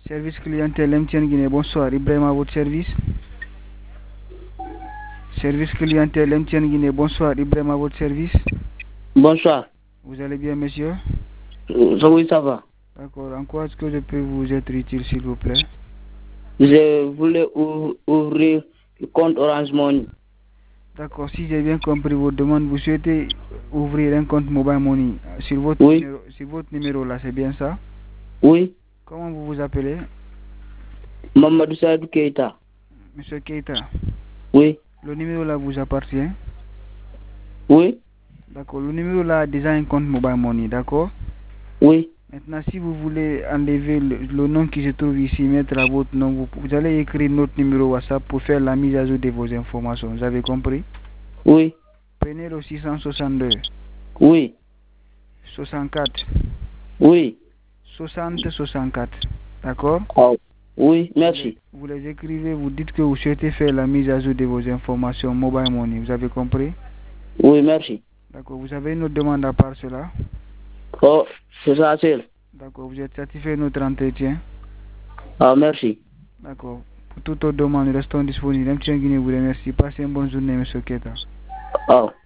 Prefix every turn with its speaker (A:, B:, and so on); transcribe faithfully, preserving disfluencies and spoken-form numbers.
A: Service clientèle M T N Guinée, bonsoir. Ibrahim à votre service. Service clientèle M T N Guinée, bonsoir. Ibrahim à votre service.
B: Bonsoir.
A: Vous allez bien, monsieur?
B: Oui, ça va.
A: D'accord. En quoi est-ce que je peux vous être utile, s'il vous plaît?
B: Je voulais ouvrir le compte Orange Money.
A: D'accord. Si j'ai bien compris votre demande, vous souhaitez ouvrir un compte Mobile Money sur votre,
B: oui.
A: numéro, sur votre numéro là, c'est bien ça?
B: Oui.
A: Comment vous vous appelez?
B: Mamadou Saïdou Keita.
A: Monsieur Keita.
B: Oui.
A: Le numéro là vous appartient?
B: Oui.
A: D'accord. Le numéro là a déjà un compte Mobile Money, d'accord?
B: Oui.
A: Maintenant, si vous voulez enlever le, le nom qui se trouve ici, mettre à votre nom, vous, vous allez écrire notre numéro WhatsApp pour faire la mise à jour de vos informations. Vous avez compris?
B: Oui.
A: Prenez le six cent soixante-deux.
B: Oui.
A: soixante-quatre.
B: Oui.
A: soixante soixante-quatre. D'accord?
B: Oh. Oui, merci.
A: Vous les, vous les écrivez, vous dites que vous souhaitez faire la mise à jour de vos informations Mobile Money. Vous avez compris?
B: Oui, merci.
A: D'accord. Vous avez une autre demande à part cela?
B: Oh, c'est ça, c'est.
A: D'accord. Vous êtes satisfait de notre entretien?
B: Ah, merci.
A: D'accord. Pour toute autre demande, restons disponibles. M T N Guinée vous remercie. Passez une bonne journée, monsieur Keita.
B: Oh.